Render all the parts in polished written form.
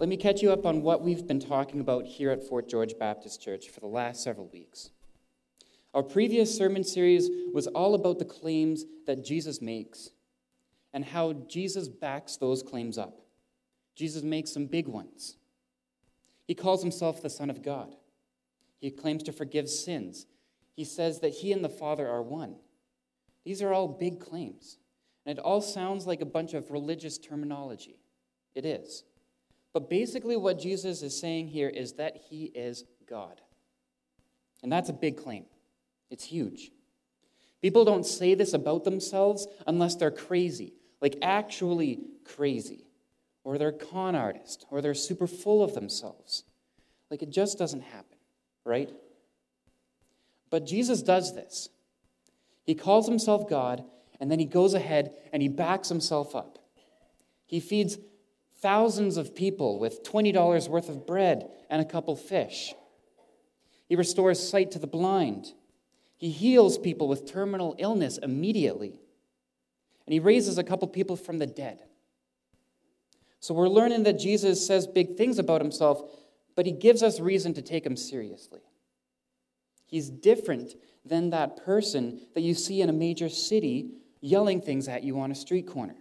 let me catch you up on what we've been talking about here at Fort George Baptist Church for the last several weeks. Our previous sermon series was all about the claims that Jesus makes and how Jesus backs those claims up. Jesus makes some big ones. He calls himself the Son of God. He claims to forgive sins. He says that he and the Father are one. These are all big claims. And it all sounds like a bunch of religious terminology. It is. But basically what Jesus is saying here is that he is God. And that's a big claim. It's huge. People don't say this about themselves unless they're crazy, like actually crazy, or they're a con artist, or they're super full of themselves. Like it just doesn't happen, right? But Jesus does this. He calls himself God, and then he goes ahead and he backs himself up. He feeds thousands of people with $20 worth of bread and a couple fish. He restores sight to the blind. He heals people with terminal illness immediately. And he raises a couple people from the dead. So we're learning that Jesus says big things about himself, but he gives us reason to take him seriously. He's different than that person that you see in a major city yelling things at you on a street corner.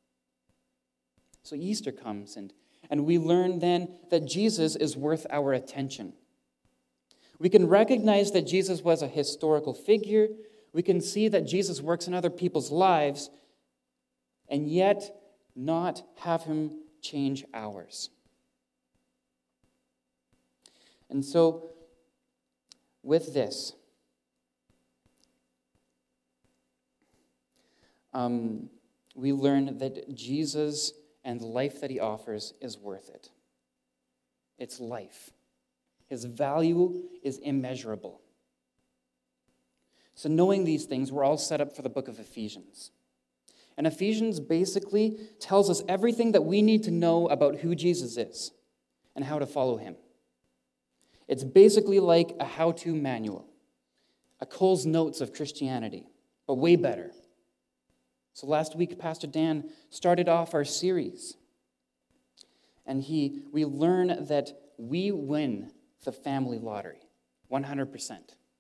So Easter comes, and we learn then that Jesus is worth our attention. We can recognize that Jesus was a historical figure. We can see that Jesus works in other people's lives, and yet not have him change ours. And so, with this, we learn that Jesus and the life that he offers is worth it. It's life. His value is immeasurable. So knowing these things, we're all set up for the book of Ephesians. And Ephesians basically tells us everything that we need to know about who Jesus is and how to follow him. It's basically like a how-to manual, a Cole's Notes of Christianity, but way better. So last week, Pastor Dan started off our series, and we learn that we win the family lottery, 100%.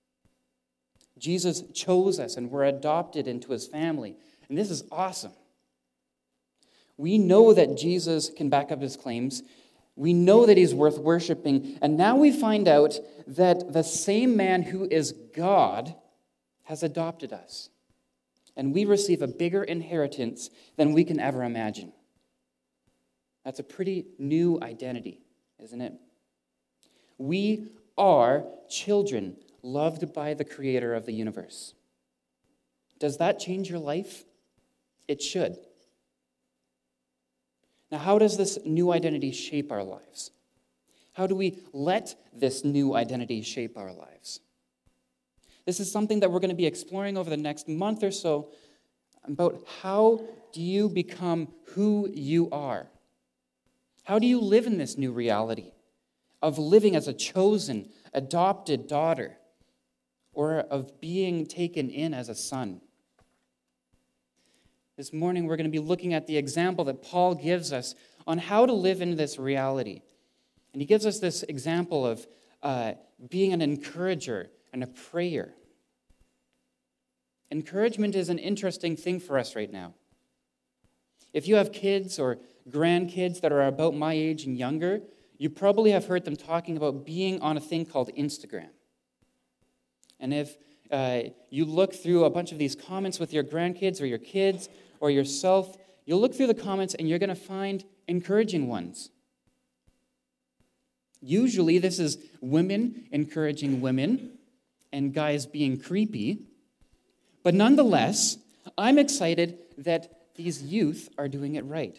Jesus chose us, and we're adopted into his family, and this is awesome. We know that Jesus can back up his claims. We know that he's worth worshiping, and now we find out that the same man who is God has adopted us. And we receive a bigger inheritance than we can ever imagine. That's a pretty new identity, isn't it? We are children loved by the creator of the universe. Does that change your life? It should. Now, how does this new identity shape our lives? How do we let this new identity shape our lives? This is something that we're going to be exploring over the next month or so about how do you become who you are? How do you live in this new reality of living as a chosen, adopted daughter or of being taken in as a son? This morning, we're going to be looking at the example that Paul gives us on how to live in this reality. And he gives us this example of being an encourager and a prayer. Encouragement is an interesting thing for us right now. If you have kids or grandkids that are about my age and younger, you probably have heard them talking about being on a thing called Instagram. And if you look through a bunch of these comments with your grandkids or your kids or yourself, you'll look through the comments and you're going to find encouraging ones. Usually this is women encouraging women and guys being creepy. But nonetheless, I'm excited that these youth are doing it right.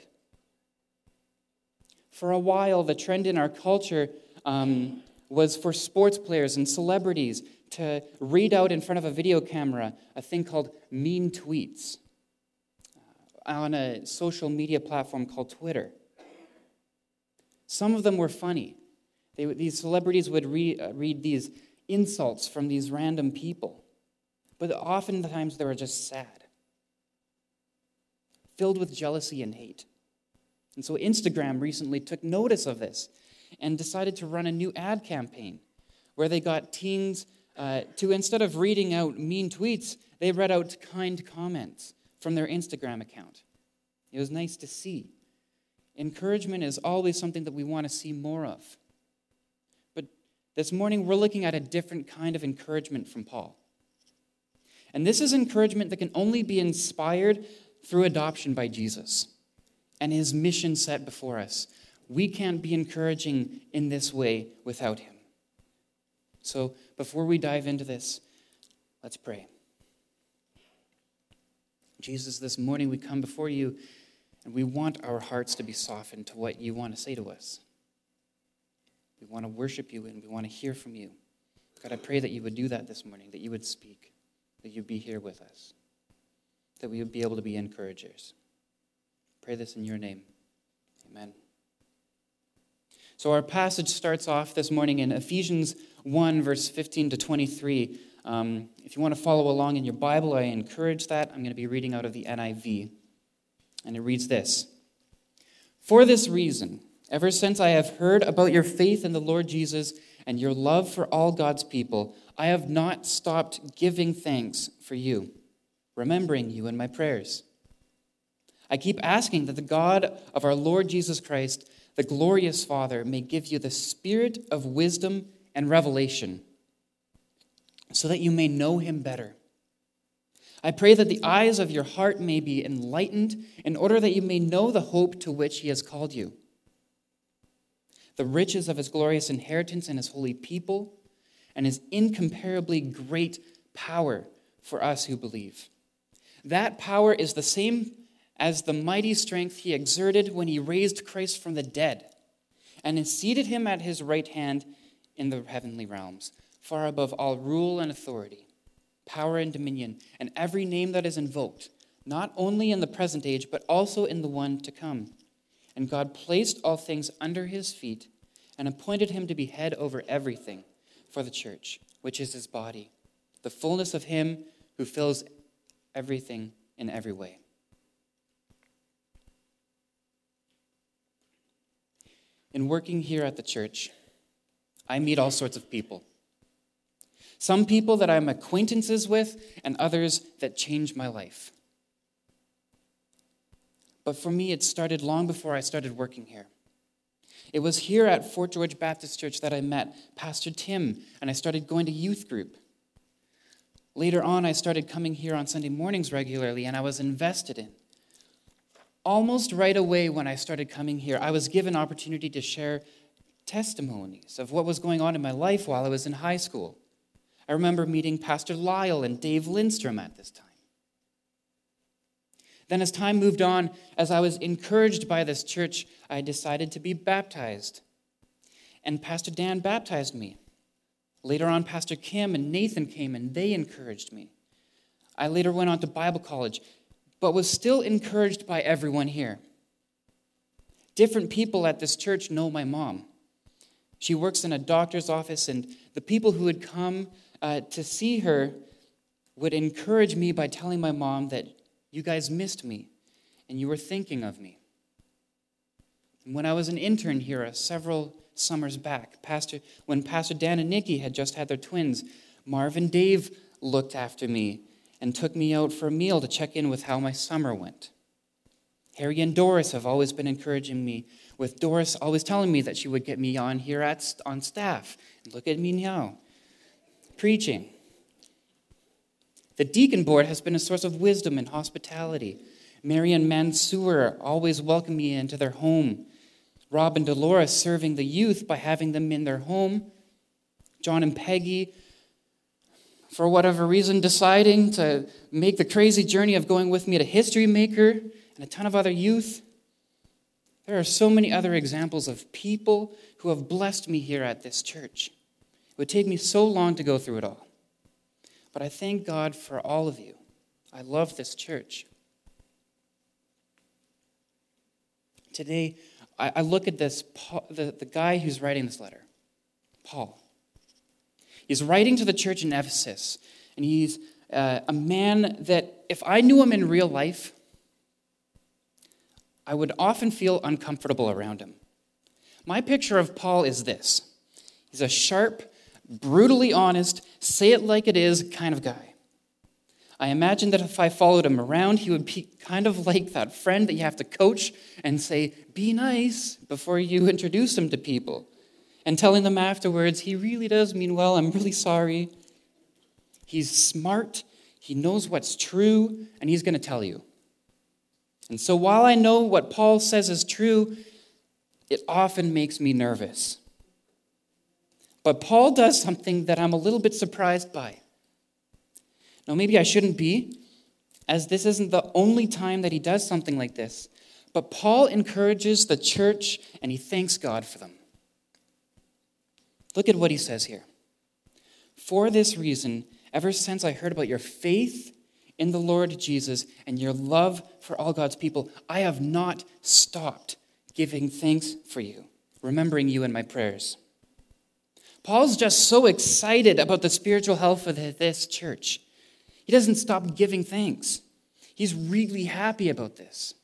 For a while, the trend in our culture was for sports players and celebrities to read out in front of a video camera a thing called mean tweets on a social media platform called Twitter. Some of them were funny. These celebrities would read these insults from these random people. But oftentimes they were just sad, filled with jealousy and hate. And so Instagram recently took notice of this and decided to run a new ad campaign where they got teens to, instead of reading out mean tweets, they read out kind comments from their Instagram account. It was nice to see. Encouragement is always something that we want to see more of. But this morning, we're looking at a different kind of encouragement from Paul. And this is encouragement that can only be inspired through adoption by Jesus and his mission set before us. We can't be encouraging in this way without him. So before we dive into this, let's pray. Jesus, this morning we come before you and we want our hearts to be softened to what you want to say to us. We want to worship you and we want to hear from you. God, I pray that you would do that this morning, that you would speak, that you'd be here with us, that we would be able to be encouragers. Pray this in your name. Amen. So our passage starts off this morning in Ephesians 1, verse 15 to 23. If you want to follow along in your Bible, I encourage that. I'm going to be reading out of the NIV. And it reads this: "For this reason, ever since I have heard about your faith in the Lord Jesus and your love for all God's people, I have not stopped giving thanks for you, remembering you in my prayers. I keep asking that the God of our Lord Jesus Christ, the glorious Father, may give you the spirit of wisdom and revelation, so that you may know him better. I pray that the eyes of your heart may be enlightened, in order that you may know the hope to which he has called you, the riches of his glorious inheritance in his holy people, and his incomparably great power for us who believe. That power is the same as the mighty strength he exerted when he raised Christ from the dead and has seated him at his right hand in the heavenly realms, far above all rule and authority, power and dominion, and every name that is invoked, not only in the present age, but also in the one to come. And God placed all things under his feet and appointed him to be head over everything for the church, which is his body, the fullness of him who fills everything in every way." In working here at the church, I meet all sorts of people. Some people that I'm acquaintances with, and others that change my life. But for me, it started long before I started working here. It was here at Fort George Baptist Church that I met Pastor Tim, and I started going to youth group. Later on, I started coming here on Sunday mornings regularly, and I was invested in. Almost right away when I started coming here, I was given opportunity to share testimonies of what was going on in my life while I was in high school. I remember meeting Pastor Lyle and Dave Lindstrom at this time. Then as time moved on, as I was encouraged by this church, I decided to be baptized. And Pastor Dan baptized me. Later on, Pastor Kim and Nathan came and they encouraged me. I later went on to Bible college, but was still encouraged by everyone here. Different people at this church know my mom. She works in a doctor's office, and the people who would come to see her would encourage me by telling my mom that you guys missed me and you were thinking of me. And when I was an intern here several summers back, when Pastor Dan and Nikki had just had their twins, Marv and Dave looked after me and took me out for a meal to check in with how my summer went. Harry and Doris have always been encouraging me, with Doris always telling me that she would get me on here on staff. And look at me now, preaching. The deacon board has been a source of wisdom and hospitality. Mary and Mansour always welcome me into their home. Rob and Dolores serving the youth by having them in their home. John and Peggy, for whatever reason, deciding to make the crazy journey of going with me to History Maker, and a ton of other youth. There are so many other examples of people who have blessed me here at this church. It would take me so long to go through it all. But I thank God for all of you. I love this church. Today, I look at this, the guy who's writing this letter, Paul. He's writing to the church in Ephesus, and he's a man that if I knew him in real life, I would often feel uncomfortable around him. My picture of Paul is this. He's a sharp, brutally honest, say it like it is kind of guy. I imagine that if I followed him around, he would be kind of like that friend that you have to coach and say, be nice, before you introduce him to people. And telling them afterwards, he really does mean well, I'm really sorry. He's smart, he knows what's true, and he's going to tell you. And so while I know what Paul says is true, it often makes me nervous. But Paul does something that I'm a little bit surprised by. Now, maybe I shouldn't be, as this isn't the only time that he does something like this. But Paul encourages the church, and he thanks God for them. Look at what he says here. For this reason, ever since I heard about your faith in the Lord Jesus and your love for all God's people, I have not stopped giving thanks for you, remembering you in my prayers. Paul's just so excited about the spiritual health of this church. He doesn't stop giving thanks. He's really happy about this.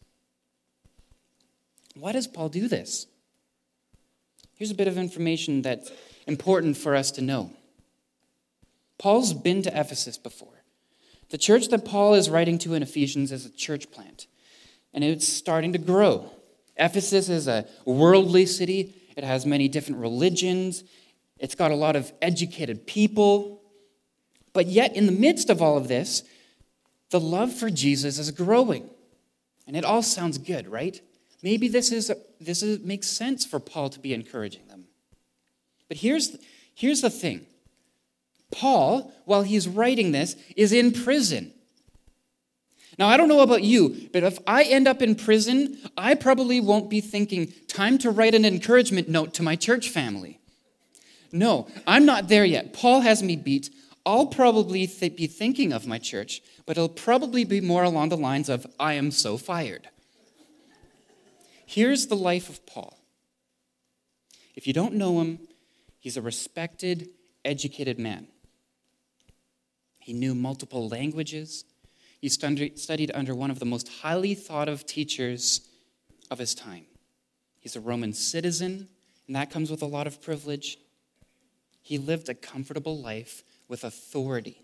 Why does Paul do this? Here's a bit of information that's important for us to know. Paul's been to Ephesus before. The church that Paul is writing to in Ephesians is a church plant, and it's starting to grow. Ephesus is a worldly city. It has many different religions. It's got a lot of educated people. But yet, in the midst of all of this, the love for Jesus is growing. And it all sounds good, right? Maybe this makes sense for Paul to be encouraging them. But here's the thing. Paul, while he's writing this, is in prison. Now, I don't know about you, but if I end up in prison, I probably won't be thinking, time to write an encouragement note to my church family. No, I'm not there yet. Paul has me beat. I'll probably be thinking of my church, but it'll probably be more along the lines of, I am so fired. Here's the life of Paul. If you don't know him, he's a respected, educated man. He knew multiple languages. He studied under one of the most highly thought of teachers of his time. He's a Roman citizen, and that comes with a lot of privilege. He lived a comfortable life with authority.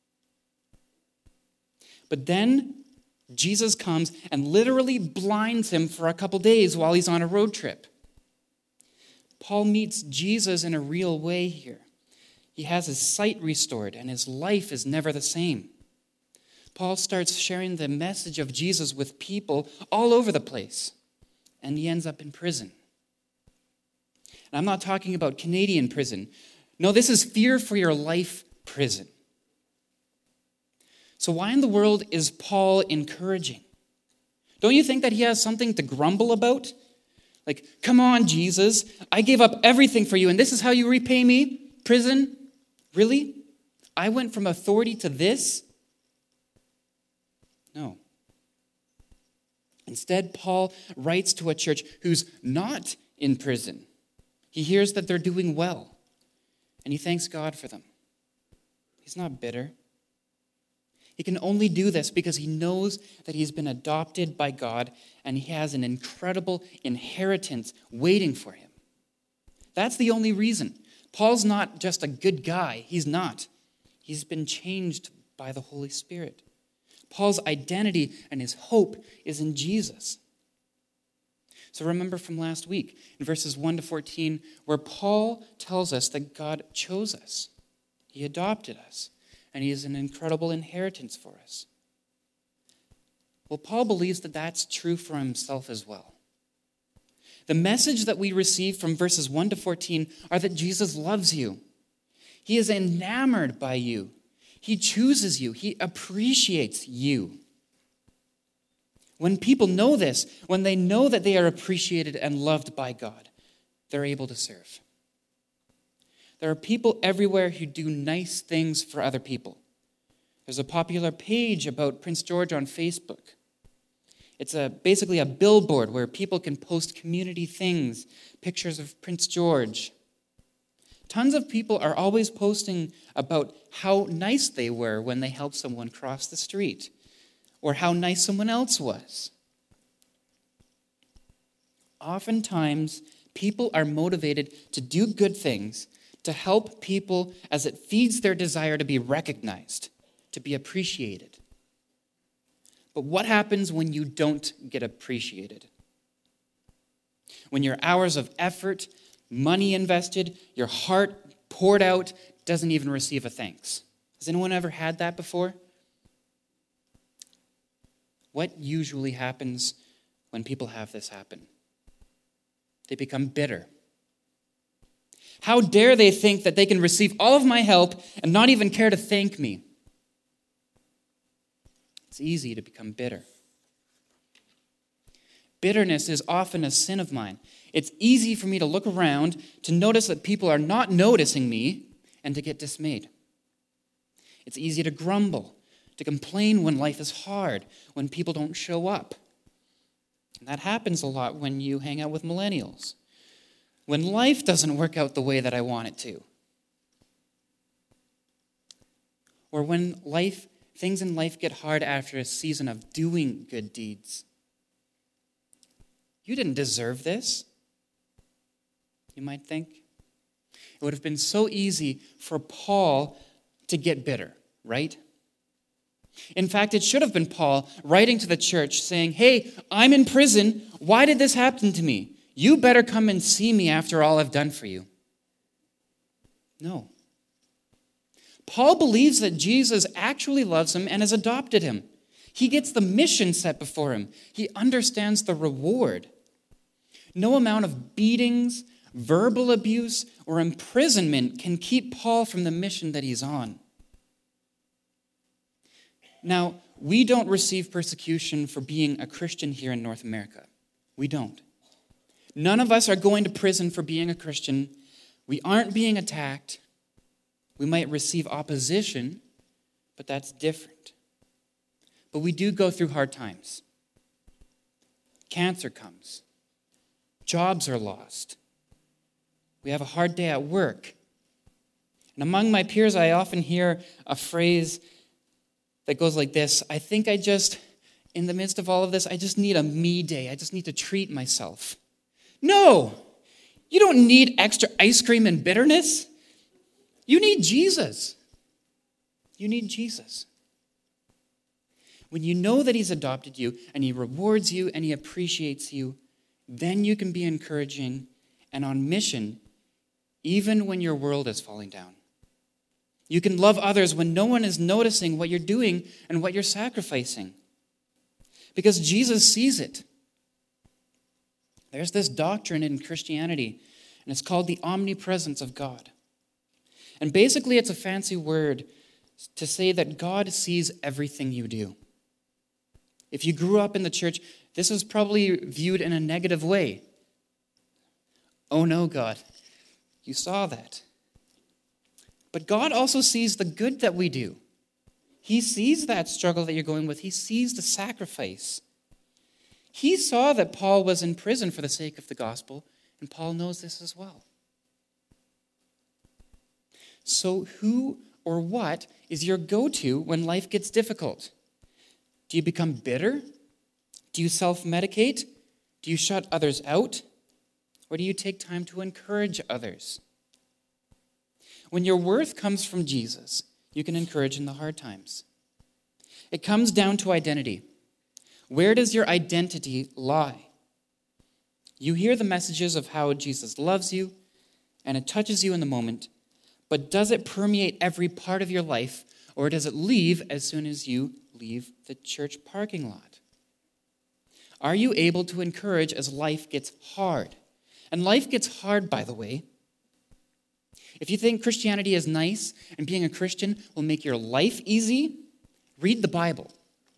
But then Jesus comes and literally blinds him for a couple days while he's on a road trip. Paul meets Jesus in a real way here. He has his sight restored, and his life is never the same. Paul starts sharing the message of Jesus with people all over the place, and he ends up in prison. And I'm not talking about Canadian prison. No, this is fear for your life prison. So why in the world is Paul encouraging? Don't you think that he has something to grumble about? Like, come on, Jesus, I gave up everything for you, and this is how you repay me? Prison? Really? I went from authority to this? No. Instead, Paul writes to a church who's not in prison. He hears that they're doing well, and he thanks God for them. He's not bitter. He can only do this because he knows that he's been adopted by God and he has an incredible inheritance waiting for him. That's the only reason. Paul's not just a good guy. He's not. He's been changed by the Holy Spirit. Paul's identity and his hope is in Jesus. So remember from last week in verses 1 to 14 where Paul tells us that God chose us. He adopted us, and he is an incredible inheritance for us. Well, Paul believes that that's true for himself as well. The message that we receive from verses 1 to 14 are that Jesus loves you. He is enamored by you. He chooses you. He appreciates you. When people know this, when they know that they are appreciated and loved by God, they're able to serve. There are people everywhere who do nice things for other people. There's a popular page about Prince George on Facebook. It's basically a billboard where people can post community things, pictures of Prince George. Tons of people are always posting about how nice they were when they helped someone cross the street, or how nice someone else was. Oftentimes, people are motivated to do good things, to help people as it feeds their desire to be recognized, to be appreciated. But what happens when you don't get appreciated? When your hours of effort, money invested, your heart poured out doesn't even receive a thanks. Has anyone ever had that before? What usually happens when people have this happen? They become bitter. How dare they think that they can receive all of my help and not even care to thank me? It's easy to become bitter. Bitterness is often a sin of mine. It's easy for me to look around, to notice that people are not noticing me, and to get dismayed. It's easy to grumble, to complain when life is hard, when people don't show up. And that happens a lot when you hang out with millennials. When life doesn't work out the way that I want it to. Or when things in life get hard after a season of doing good deeds. You didn't deserve this, you might think. It would have been so easy for Paul to get bitter, right? In fact, it should have been Paul writing to the church saying, hey, I'm in prison. Why did this happen to me? You better come and see me after all I've done for you. No. Paul believes that Jesus actually loves him and has adopted him. He gets the mission set before him. He understands the reward. No amount of beatings, verbal abuse, or imprisonment can keep Paul from the mission that he's on. Now, we don't receive persecution for being a Christian here in North America. We don't. None of us are going to prison for being a Christian. We aren't being attacked. We might receive opposition, but that's different. But we do go through hard times. Cancer comes. Jobs are lost. We have a hard day at work. And among my peers, I often hear a phrase that goes like this: I think in the midst of all of this, I just need a me day. I just need to treat myself. No, you don't need extra ice cream and bitterness. You need Jesus. You need Jesus. When you know that he's adopted you and he rewards you and he appreciates you, then you can be encouraging and on mission even when your world is falling down. You can love others when no one is noticing what you're doing and what you're sacrificing. Because Jesus sees it. There's this doctrine in Christianity, and it's called the omnipresence of God. And basically, it's a fancy word to say that God sees everything you do. If you grew up in the church, this is probably viewed in a negative way. Oh no, God, you saw that. But God also sees the good that we do. He sees that struggle that you're going with. He sees the sacrifice. He saw that Paul was in prison for the sake of the gospel, and Paul knows this as well. So who or what is your go-to when life gets difficult? Do you become bitter? Do you self-medicate? Do you shut others out? Or do you take time to encourage others? When your worth comes from Jesus, you can encourage in the hard times. It comes down to identity. Where does your identity lie? You hear the messages of how Jesus loves you, and it touches you in the moment, but does it permeate every part of your life, or does it leave as soon as you leave the church parking lot? Are you able to encourage as life gets hard? And life gets hard, by the way. If you think Christianity is nice and being a Christian will make your life easy, read the Bible.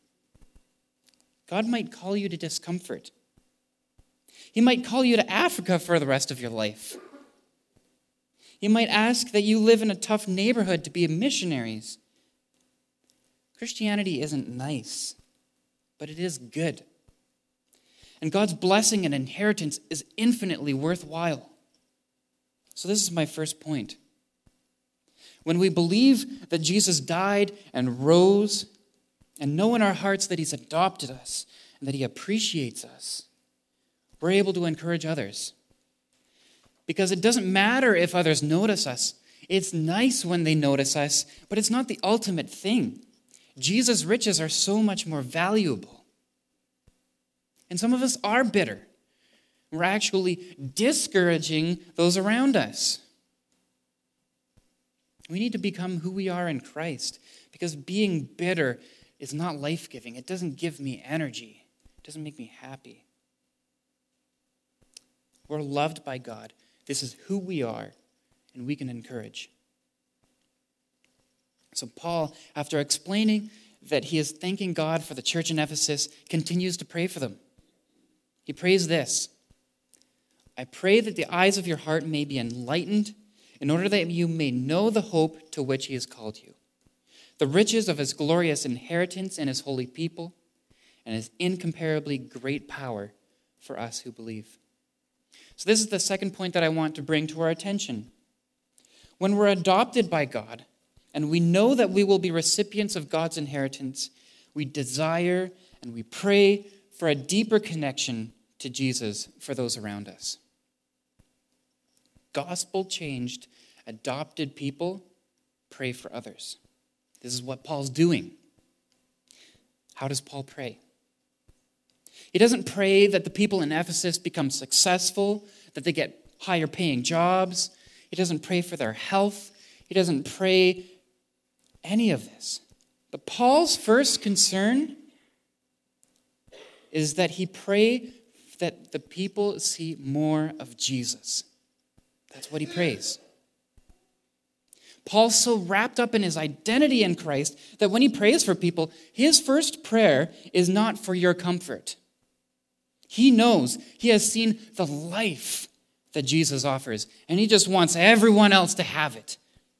God might call you to discomfort. He might call you to Africa for the rest of your life. He might ask that you live in a tough neighborhood to be missionaries. Christianity isn't nice, but it is good. And God's blessing and inheritance is infinitely worthwhile. So this is my first point. When we believe that Jesus died and rose, and know in our hearts that he's adopted us and that he appreciates us, we're able to encourage others. Because it doesn't matter if others notice us. It's nice when they notice us, but it's not the ultimate thing. Jesus' riches are so much more valuable. And some of us are bitter. We're actually discouraging those around us. We need to become who we are in Christ, because being bitter is not life-giving. It doesn't give me energy. It doesn't make me happy. We're loved by God. This is who we are, and we can encourage. So Paul, after explaining that he is thanking God for the church in Ephesus, continues to pray for them. He prays this: I pray that the eyes of your heart may be enlightened, in order that you may know the hope to which he has called you, the riches of his glorious inheritance in his holy people, and his incomparably great power for us who believe. So this is the second point that I want to bring to our attention. When we're adopted by God, and we know that we will be recipients of God's inheritance, we desire and we pray for a deeper connection to Jesus for those around us. Gospel-changed, adopted people pray for others. This is what Paul's doing. How does Paul pray? He doesn't pray that the people in Ephesus become successful, that they get higher paying jobs. He doesn't pray for their health. He doesn't pray any of this. But Paul's first concern is that he pray that the people see more of Jesus. That's what he prays. Paul's so wrapped up in his identity in Christ that when he prays for people, his first prayer is not for your comfort. He knows he has seen the life that Jesus offers, and he just wants everyone else to have it.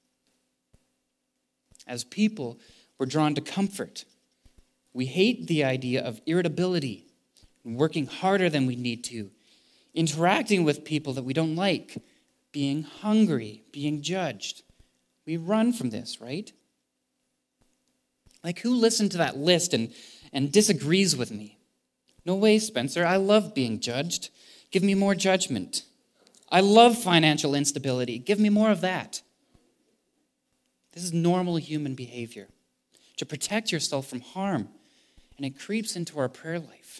As people, we're drawn to comfort. We hate the idea of irritability, working harder than we need to, interacting with people that we don't like, being hungry, being judged. We run from this, right? Like, who listened to that list and disagrees with me? No way, Spencer. I love being judged. Give me more judgment. I love financial instability. Give me more of that. This is normal human behavior, to protect yourself from harm, and it creeps into our prayer life.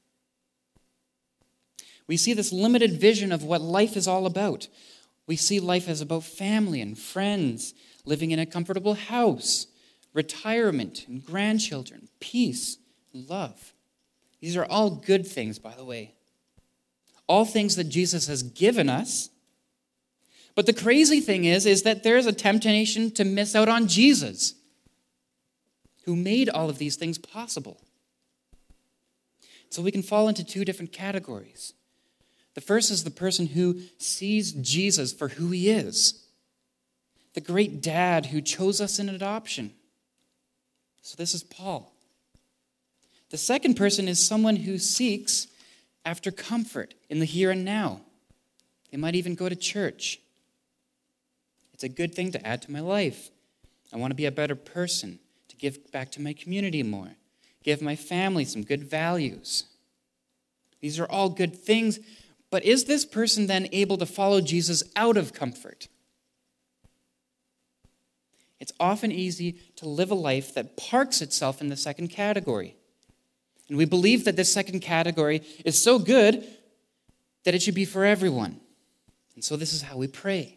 We see this limited vision of what life is all about. We see life as about family and friends, living in a comfortable house, retirement and grandchildren, peace and love. These are all good things, by the way. All things that Jesus has given us. But the crazy thing is that there is a temptation to miss out on Jesus, who made all of these things possible. So we can fall into two different categories. The first is the person who sees Jesus for who he is, the great dad who chose us in adoption. So this is Paul. The second person is someone who seeks after comfort in the here and now. They might even go to church. It's a good thing to add to my life. I want to be a better person, to give back to my community more, give my family some good values. These are all good things, but is this person then able to follow Jesus out of comfort? It's often easy to live a life that parks itself in the second category. And we believe that this second category is so good that it should be for everyone. And so this is how we pray.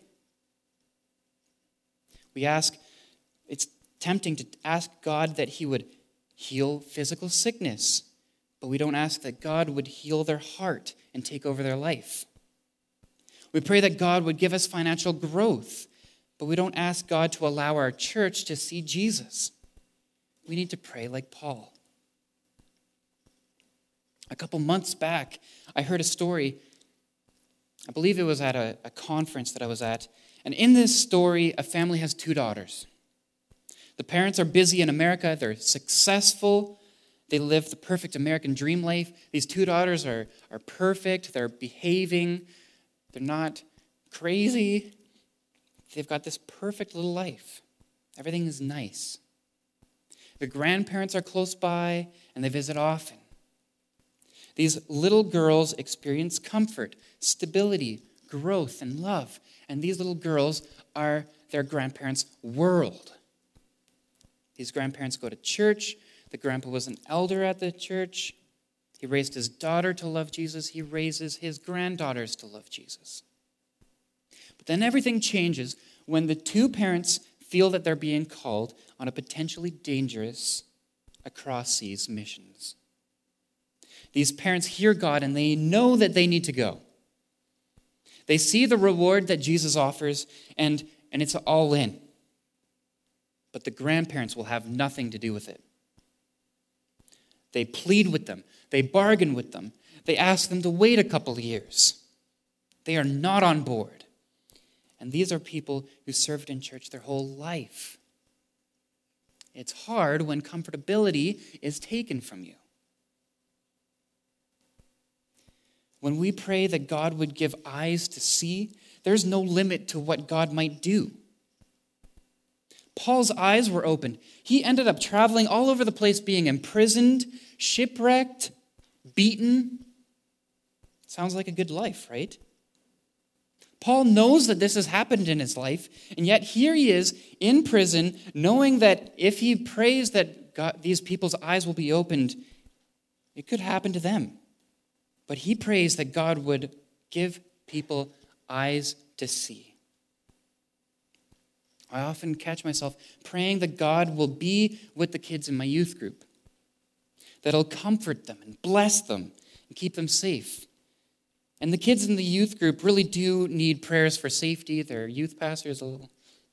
It's tempting to ask God that he would heal physical sickness, but we don't ask that God would heal their heart and take over their life. We pray that God would give us financial growth, but we don't ask God to allow our church to see Jesus. We need to pray like Paul. A couple months back, I heard a story. I believe it was at a conference that I was at. And in this story, a family has 2 daughters. The parents are busy in America. They're successful. They live the perfect American dream life. These 2 daughters are perfect. They're behaving. They're not crazy. They've got this perfect little life. Everything is nice. The grandparents are close by, and they visit often. These little girls experience comfort, stability, growth, and love. And these little girls are their grandparents' world. These grandparents go to church. The grandpa was an elder at the church. He raised his daughter to love Jesus. He raises his granddaughters to love Jesus. But then everything changes when the two parents feel that they're being called on a potentially dangerous across-seas missions. These parents hear God and they know that they need to go. They see the reward that Jesus offers and it's all in. But the grandparents will have nothing to do with it. They plead with them. They bargain with them. They ask them to wait a couple of years. They are not on board. And these are people who served in church their whole life. It's hard when comfortability is taken from you. When we pray that God would give eyes to see, there's no limit to what God might do. Paul's eyes were opened. He ended up traveling all over the place, being imprisoned, shipwrecked, beaten. Sounds like a good life, right? Paul knows that this has happened in his life, and yet here he is in prison, knowing that if he prays that these people's eyes will be opened, it could happen to them. But he prays that God would give people eyes to see. I often catch myself praying that God will be with the kids in my youth group, that He'll comfort them and bless them and keep them safe. And the kids in the youth group really do need prayers for safety. Their youth pastor is a little...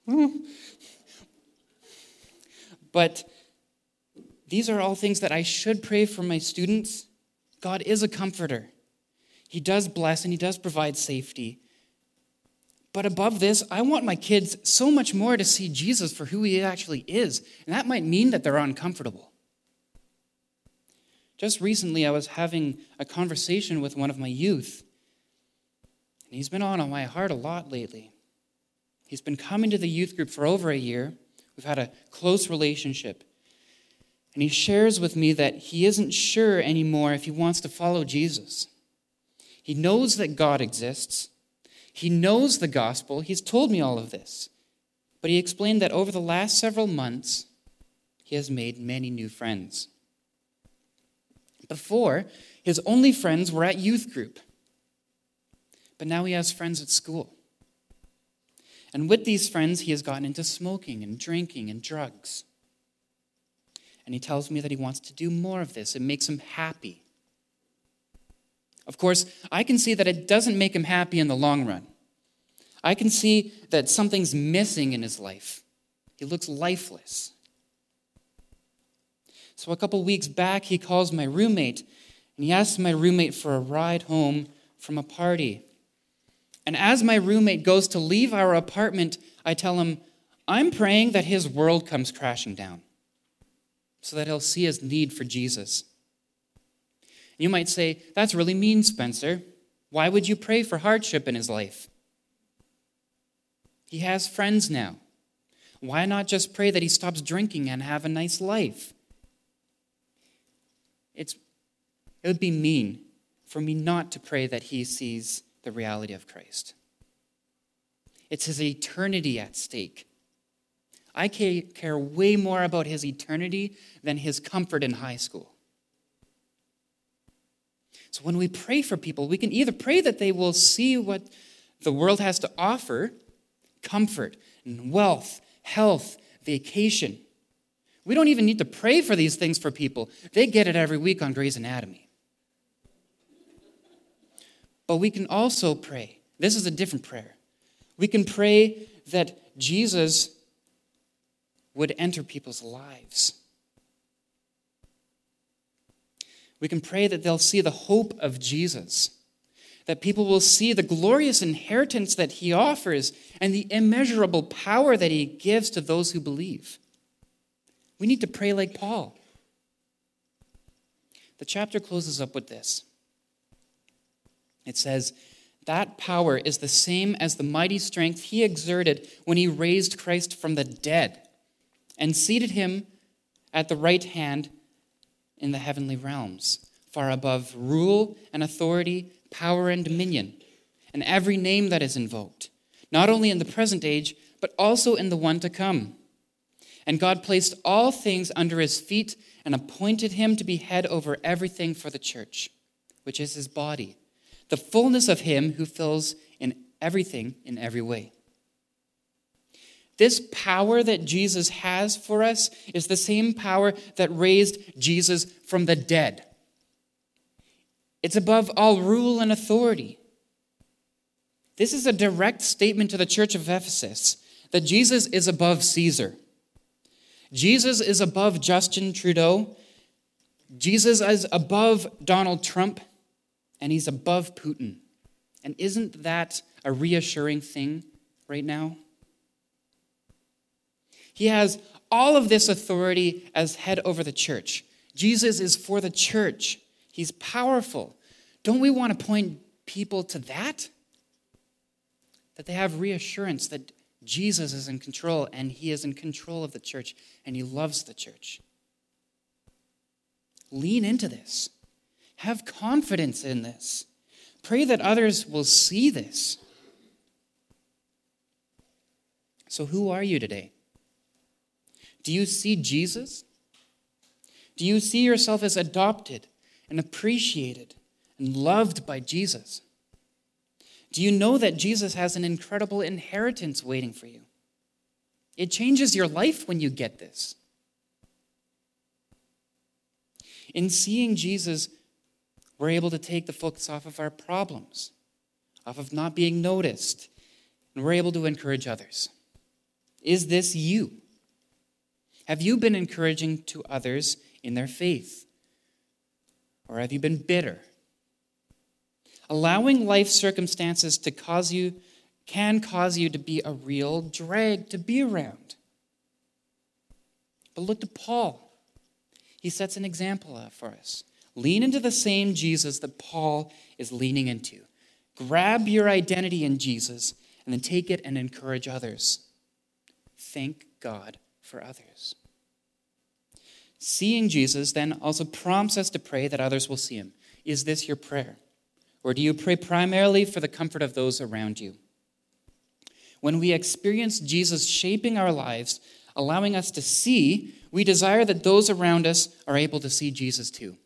But these are all things that I should pray for my students. God is a comforter. He does bless and He does provide safety. But above this, I want my kids so much more to see Jesus for who He actually is. And that might mean that they're uncomfortable. Just recently, I was having a conversation with one of my youth. And he's been on my heart a lot lately. He's been coming to the youth group for over a year. We've had a close relationship. And he shares with me that he isn't sure anymore if he wants to follow Jesus. He knows that God exists. He knows the gospel. He's told me all of this. But he explained that over the last several months, he has made many new friends. Before, his only friends were at youth group. But now he has friends at school. And with these friends, he has gotten into smoking and drinking and drugs. And he tells me that he wants to do more of this. It makes him happy. Of course, I can see that it doesn't make him happy in the long run. I can see that something's missing in his life. He looks lifeless. So a couple weeks back, he calls my roommate, and he asks my roommate for a ride home from a party. And as my roommate goes to leave our apartment, I tell him, I'm praying that his world comes crashing down so that he'll see his need for Jesus. You might say, that's really mean, Spencer. Why would you pray for hardship in his life? He has friends now. Why not just pray that he stops drinking and have a nice life? It would be mean for me not to pray that he sees the reality of Christ. It's his eternity at stake. I care way more about his eternity than his comfort in high school. So when we pray for people, we can either pray that they will see what the world has to offer, comfort and wealth, health, vacation. We don't even need to pray for these things for people. They get it every week on Grey's Anatomy. But we can also pray. This is a different prayer. We can pray that Jesus would enter people's lives. We can pray that they'll see the hope of Jesus, that people will see the glorious inheritance that he offers and the immeasurable power that he gives to those who believe. We need to pray like Paul. The chapter closes up with this. It says, that power is the same as the mighty strength he exerted when he raised Christ from the dead and seated him at the right hand in the heavenly realms, far above rule and authority, power and dominion, and every name that is invoked, not only in the present age, but also in the one to come. And God placed all things under his feet and appointed him to be head over everything for the church, which is his body, the fullness of him who fills in everything in every way. This power that Jesus has for us is the same power that raised Jesus from the dead. It's above all rule and authority. This is a direct statement to the church of Ephesus that Jesus is above Caesar. Jesus is above Justin Trudeau. Jesus is above Donald Trump. And he's above Putin. And isn't that a reassuring thing right now? He has all of this authority as head over the church. Jesus is for the church. He's powerful. Don't we want to point people to that? That they have reassurance that Jesus is in control and he is in control of the church and he loves the church. Lean into this. Have confidence in this. Pray that others will see this. So who are you today? Do you see Jesus? Do you see yourself as adopted and appreciated and loved by Jesus? Do you know that Jesus has an incredible inheritance waiting for you? It changes your life when you get this. In seeing Jesus, we're able to take the focus off of our problems, off of not being noticed, and we're able to encourage others. Is this you? Have you been encouraging to others in their faith? Or have you been bitter? Allowing life circumstances can cause you to be a real drag to be around. But look to Paul. He sets an example for us. Lean into the same Jesus that Paul is leaning into. Grab your identity in Jesus and then take it and encourage others. Thank God for others. Seeing Jesus then also prompts us to pray that others will see him. Is this your prayer? Or do you pray primarily for the comfort of those around you? When we experience Jesus shaping our lives, allowing us to see, we desire that those around us are able to see Jesus too.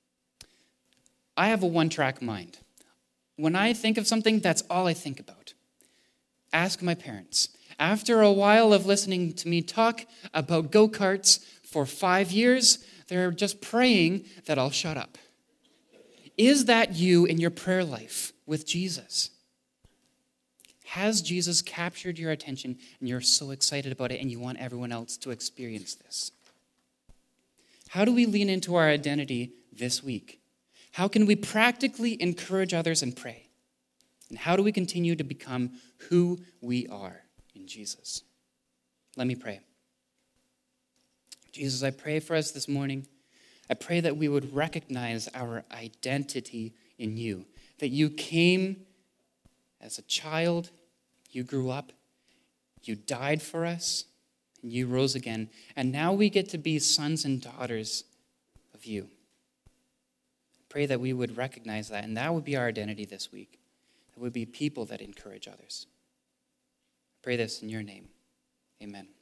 I have a one-track mind. When I think of something, that's all I think about. Ask my parents. After a while of listening to me talk about go-karts for 5 years, they're just praying that I'll shut up. Is that you in your prayer life with Jesus? Has Jesus captured your attention and you're so excited about it and you want everyone else to experience this? How do we lean into our identity this week? How can we practically encourage others and pray? And how do we continue to become who we are in Jesus? Let me pray. Jesus, I pray for us this morning. I pray that we would recognize our identity in you, that you came as a child, you grew up, you died for us, and you rose again, and now we get to be sons and daughters of you. Pray that we would recognize that, and that would be our identity this week. That would be people that encourage others. I pray this in your name. Amen.